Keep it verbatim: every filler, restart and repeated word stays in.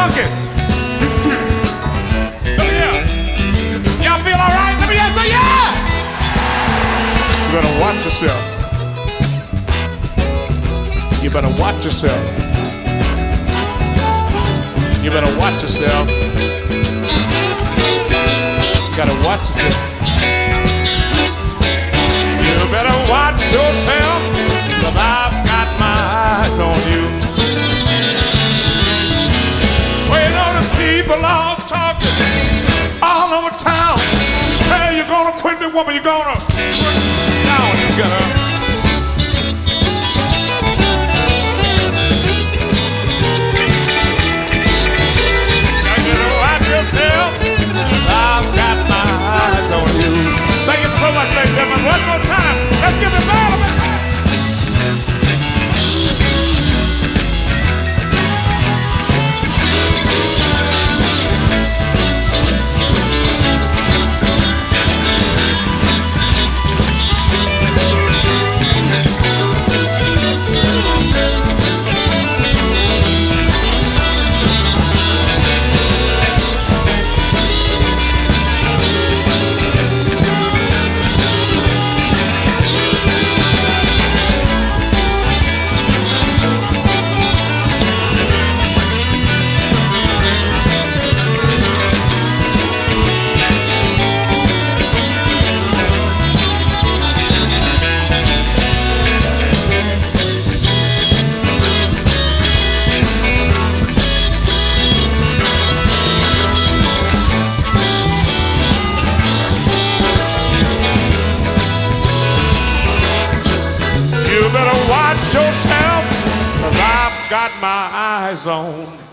funky. Let me hear. Y'all feel all right? Let me hear. Say yeah. You better watch yourself. You better watch yourself. You better watch yourself. You gotta watch yourself. You better watch yourself, 'cause I've got my eyes on you. Well, you know the people all talking all over town. You say you're gonna quit the woman, you're gonna quit down. You gotta. Yourself, I've got my eyes on you. Thank you so much, ladies and gentlemen. One more time. Let's give it battle. You better watch yourself, 'cause I've got my eyes on